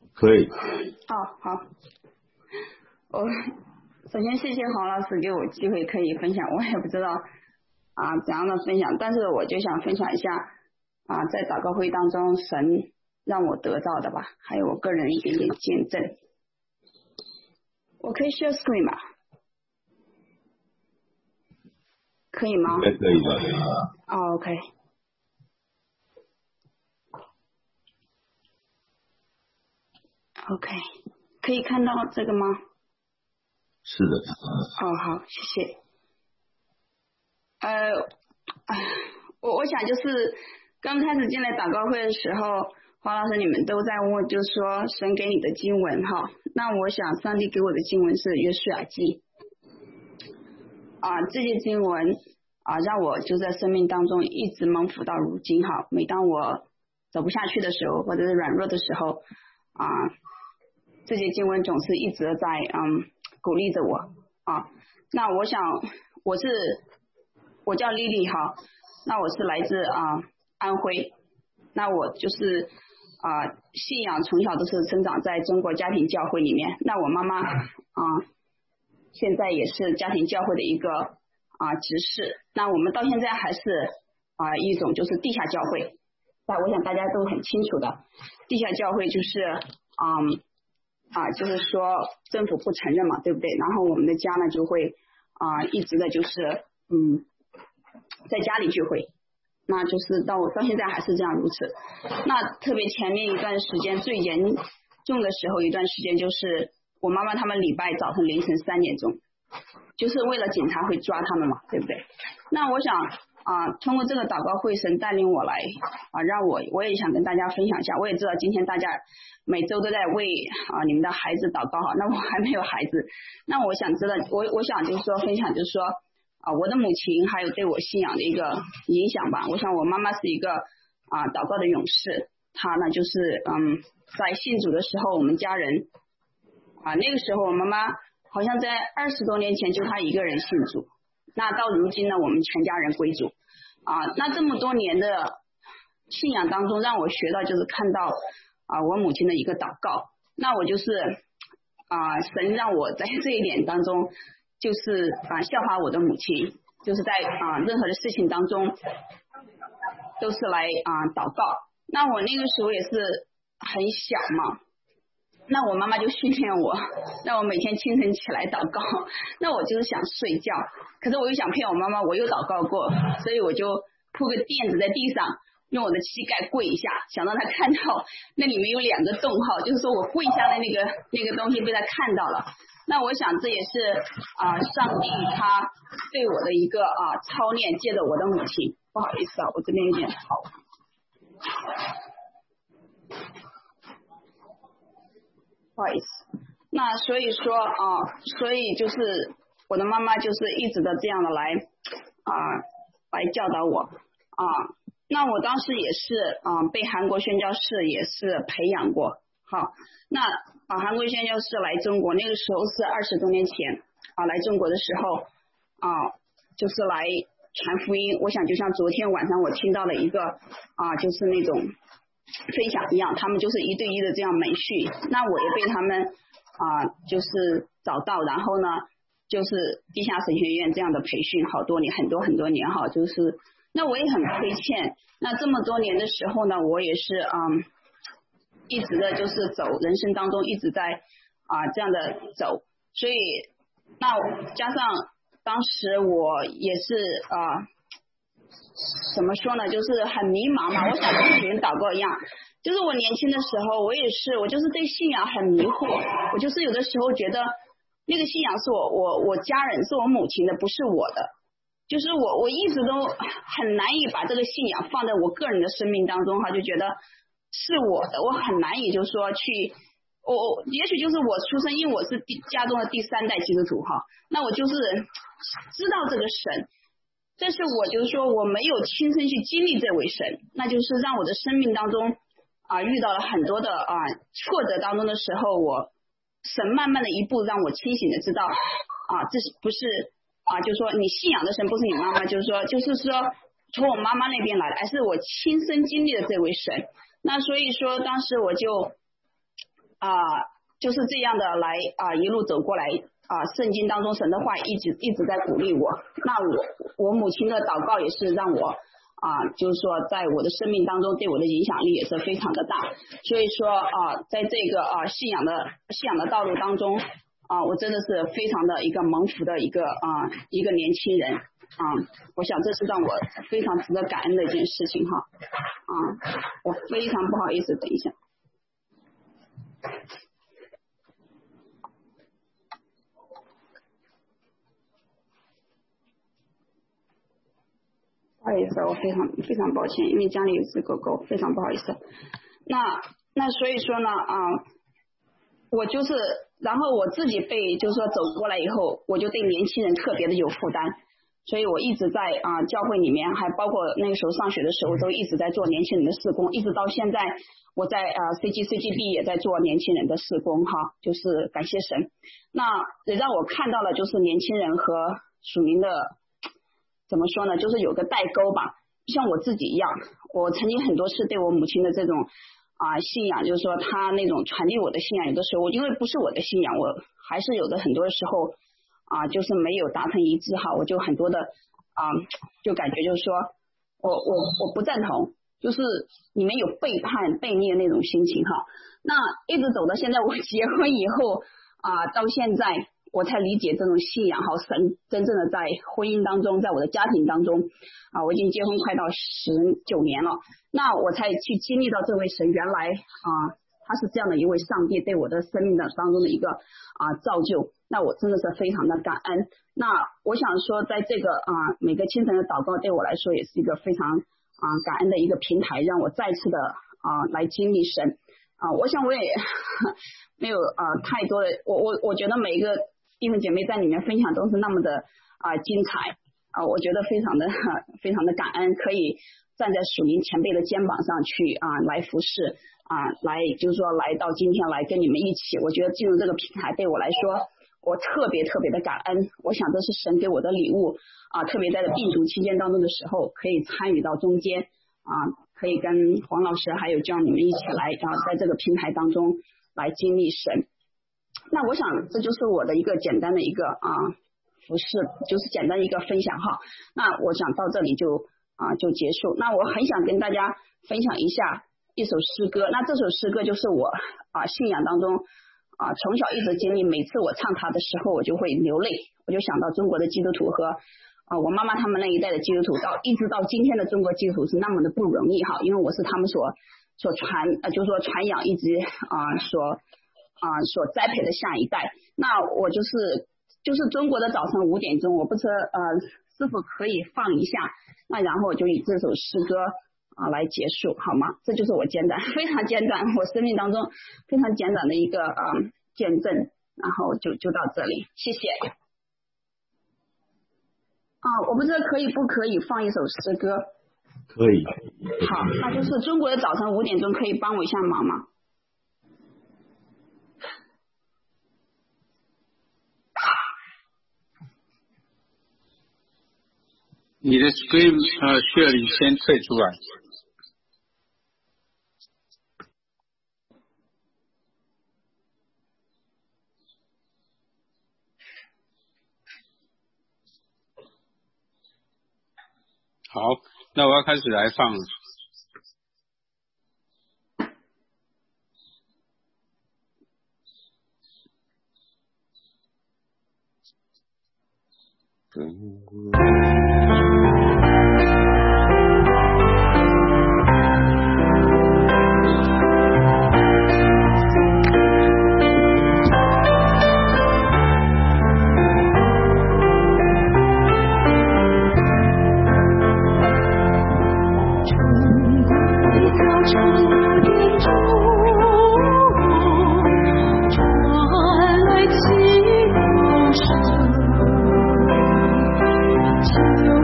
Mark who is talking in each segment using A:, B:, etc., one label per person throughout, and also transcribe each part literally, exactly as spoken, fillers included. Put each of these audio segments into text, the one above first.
A: 可以。
B: 哦，好。我首先谢谢黄老师给我机会可以分享，我也不知道啊怎样的分享，但是我就想分享一下啊在祷告会当中神让我得到的吧，还有我个人一点点见证。我可以 share screen 吗？可以吗？
A: 应该可以吧。
B: 哦 ，OK。OK， 可以看到这个吗？
A: 是的。
B: 哦，好，谢谢。呃，我我想就是刚开始进来祷告会的时候，黄老师你们都在问，就是说神给你的经文哈。那我想上帝给我的经文是约书亚记啊，这些经文啊让我就在生命当中一直蒙福到如今哈。每当我走不下去的时候，或者是软弱的时候啊，这些经文总是一直在嗯鼓励着我啊。那我想我是我叫丽丽哈，那我是来自啊安徽，那我就是啊信仰从小都是生长在中国家庭教会里面。那我妈妈啊现在也是家庭教会的一个啊执事。那我们到现在还是啊一种就是地下教会。那我想大家都很清楚的，地下教会就是嗯。啊，就是说政府不承认嘛，对不对？然后我们的家呢就会啊、呃、一直的就是嗯在家里聚会，那就是到到现在还是这样如此。那特别前面一段时间最严重的时候一段时间就是我妈妈他们礼拜早晨凌晨三点钟，就是为了警察会抓他们嘛，对不对？那我想啊、呃，通过这个祷告会神带领我来啊、呃，让我我也想跟大家分享一下。我也知道今天大家每周都在为啊、呃、你们的孩子祷告哈，那我还没有孩子，那我想知道我我想就是说分享就是说啊、呃、我的母亲还有对我信仰的一个影响吧。我想我妈妈是一个啊、呃、祷告的勇士，她呢就是嗯在信主的时候，我们家人啊、呃、那个时候我妈妈好像在二十多年前就她一个人信主。那到如今呢，我们全家人归主啊。那这么多年的信仰当中，让我学到就是看到啊我母亲的一个祷告。那我就是啊神让我在这一点当中，就是啊效法我的母亲，就是在啊任何的事情当中都是来啊祷告。那我那个时候也是很小嘛。那我妈妈就训练我，让我每天清晨起来祷告。那我就是想睡觉，可是我又想骗我妈妈，我又祷告过，所以我就铺个垫子在地上，用我的膝盖跪一下，想让她看到那里面有两个洞哈，就是说我跪下的那个那个东西被她看到了。那我想这也是啊、呃、上帝他对我的一个啊、呃、操练，借着我的母亲。不好意思啊，我这边有点吵。不好意思，那所以说啊、呃，所以就是我的妈妈就是一直的这样的来啊、呃、来教导我啊、呃。那我当时也是啊、呃、被韩国宣教士也是培养过。好，那啊、呃、韩国宣教士来中国那个时候是二十多年前啊、呃、来中国的时候啊、呃、就是来传福音。我想就像昨天晚上我听到了一个啊、呃、就是那种分享一样，他们就是一对一的这样媒训，那我也被他们啊、呃、就是找到，然后呢就是地下神学院这样的培训好多年很多很多年哈，就是那我也很亏欠。那这么多年的时候呢，我也是嗯一直的就是走人生当中一直在啊、呃、这样的走，所以那加上当时我也是啊。呃怎么说呢，就是很迷茫嘛。我想跟别人祷告一样，就是我年轻的时候我也是，我就是对信仰很迷惑，我就是有的时候觉得那个信仰是我我我家人是我母亲的，不是我的，就是我我一直都很难以把这个信仰放在我个人的生命当中哈，就觉得是我的，我很难以就是说去我我也许就是我出生，因为我是第家中的第三代基督徒哈，那我就是知道这个神，但是我就是说我没有亲身去经历这位神，那就是让我的生命当中啊、呃、遇到了很多的啊、呃、挫折当中的时候，我神慢慢的一步让我清醒的知道啊、呃、这是不是啊、呃、就是说你信仰的神不是你妈妈，就是说就是说从我妈妈那边来的，而是我亲身经历的这位神。那所以说当时我就啊、呃、就是这样的来啊、呃、一路走过来啊、呃，圣经当中神的话一直一直在鼓励我。那我我母亲的祷告也是让我啊、呃，就是说在我的生命当中对我的影响力也是非常的大。所以说啊、呃，在这个啊、呃、信仰的信仰的道路当中啊、呃，我真的是非常的一个蒙福的一个啊、呃、一个年轻人。啊、嗯，我想这是让我非常值得感恩的一件事情哈。啊、嗯，我非常不好意思，等一下。不好意思，我非常非常抱歉，因为家里有只狗狗，非常不好意思。那那所以说呢，啊、嗯，我就是，然后我自己被就是说走过来以后，我就对年轻人特别的有负担。所以我一直在啊、呃、教会里面，还包括那个时候上学的时候，都一直在做年轻人的事工，一直到现在，我在呃 C G C G B 也在做年轻人的事工哈，就是感谢神。那也让我看到了，就是年轻人和属灵的怎么说呢，就是有个代沟吧。像我自己一样，我曾经很多次对我母亲的这种啊、呃、信仰，就是说她那种传递我的信仰，有的时候因为不是我的信仰，我还是有的很多时候。啊，就是没有达成一致哈，我就很多的啊，就感觉就是说我我我不赞同，就是你们有背叛背逆的那种心情哈。那一直走到现在，我结婚以后啊，到现在我才理解这种信仰哈，神真正的在婚姻当中，在我的家庭当中啊，我已经结婚快到十九年了，那我才去经历到这位神原来啊。他是这样的一位上帝对我的生命的当中的一个啊造就，那我真的是非常的感恩。那我想说，在这个啊每个清晨的祷告对我来说也是一个非常啊感恩的一个平台，让我再次的啊来经历神啊。我想我也没有啊太多的，我我我觉得每一个弟兄姐妹在里面分享都是那么的啊精彩啊，我觉得非常的非常的感恩，可以站在属灵前辈的肩膀上去啊来服侍。啊，来就是说来到今天来跟你们一起，我觉得进入这个平台对我来说，我特别特别的感恩。我想这是神给我的礼物啊，特别在病毒期间当中的时候，可以参与到中间啊，可以跟黄老师还有这样你们一起来啊，在这个平台当中来经历神。那我想这就是我的一个简单的一个啊服饰，就是简单一个分享哈。那我想到这里就啊就结束。那我很想跟大家分享一下。一首诗歌，那这首诗歌就是我啊信仰当中啊从小一直经历，每次我唱它的时候，我就会流泪，我就想到中国的基督徒和啊我妈妈他们那一代的基督徒，到一直到今天的中国基督徒是那么的不容易哈，因为我是他们所所传呃就是说传养一直啊所啊所栽培的下一代。那我就是就是中国的早晨五点钟，我不知道呃是否可以放一下，那然后我就以这首诗歌。啊，来结束好吗？这就是我简短，非常简短，我生命当中非常简短的一个啊、嗯、见证，然后就就到这里，谢谢。啊，我不知道可以不可以放一首诗歌？
A: 可以。
B: 好，那就是中国的早晨五点钟，可以帮我一下忙吗？
C: 你的 screen 呃需要你先退出来。好，那我要开始来放了。
A: 中国
D: 传来祈祷声，就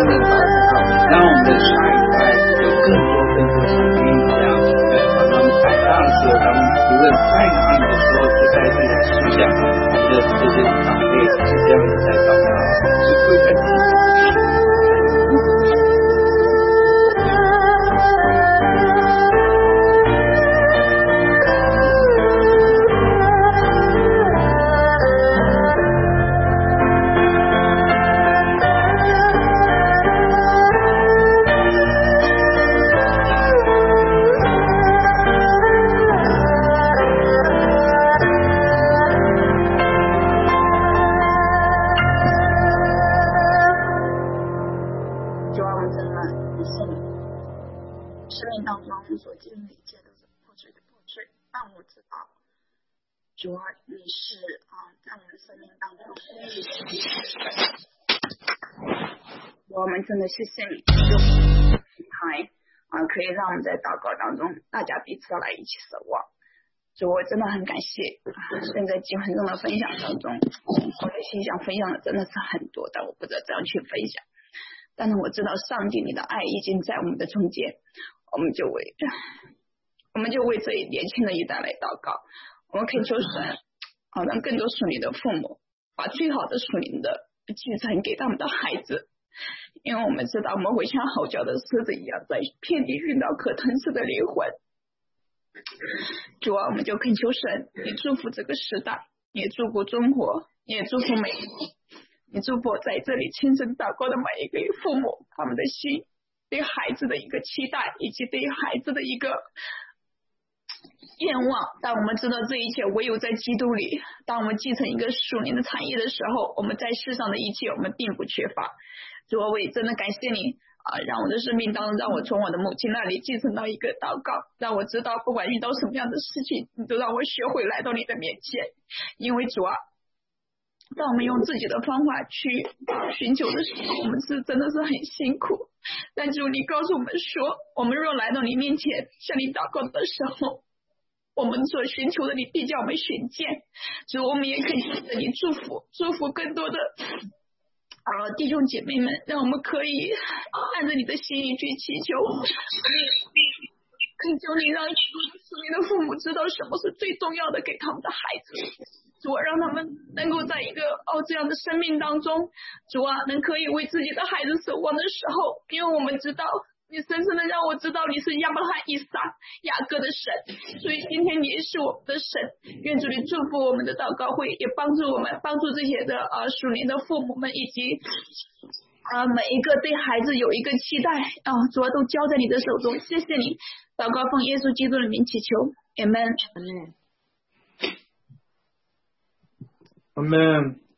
C: 的祷告，让我们的下一代有更多更多像你这样，呃，当他们长大的时候，他们无论在哪里的时候，就在这里思想他们的这些长辈是这样子在祷告，是会很积极。
B: 主啊，你是啊，在我们的生命当中，我们真的谢谢你用平台啊，可以让我们在祷告当中，大家彼此来一起守望。主，我真的很感谢啊！现在几分钟的分享当中，我的心想分享的真的是很多，但我不知道怎样去分享。但是我知道上帝你的爱已经在我们的中间，我们就为我们就为这一年轻的一代来祷告。我们恳求神，好让更多属灵的父母把最好的属灵的继承给他们的孩子，因为我们知道我们会像吼叫的狮子一样，在遍地寻找可吞噬的灵魂。主啊，我们就恳求神，你祝福这个时代，你也祝福中国，你也祝福每一个，你祝福在这里亲身祷告的每一个父母，他们的心对孩子的一个期待，以及对孩子的一个愿望。但我们知道这一切唯有在基督里，当我们继承一个属灵的产业的时候，我们在世上的一切我们并不缺乏。主啊，我也真的感谢你啊，让我的生命当中，让我从我的母亲那里继承到一个祷告，让我知道不管遇到什么样的事情，你都让我学会来到你的面前。因为主啊，当我们用自己的方法去寻求的时候，我们是真的是很辛苦。但主，你告诉我们说，我们若来到你面前向你祷告的时候，我们所寻求的你必叫我们寻见。主，我们也恳求着你祝福祝福更多的呃，弟兄姐妹们，让我们可以按着你的心意去祈求，恳求你让属灵的父母知道什么是最重要的给他们的孩子。主啊，让他们能够在一个哦这样的生命当中，主啊，能可以为自己的孩子守望的时候，因为我们知道你深深的让我知道你是亚伯拉罕、以撒、雅各的神，所以今天你也是我们的神。愿主你祝福我们的祷告会，也帮助我们，帮助这些的呃属灵的父母们，以及呃每一个对孩子有一个期待啊、呃，主啊都交在你的手中。谢谢你，祷告奉耶稣基督的名祈求 ，Amen。
D: Amen。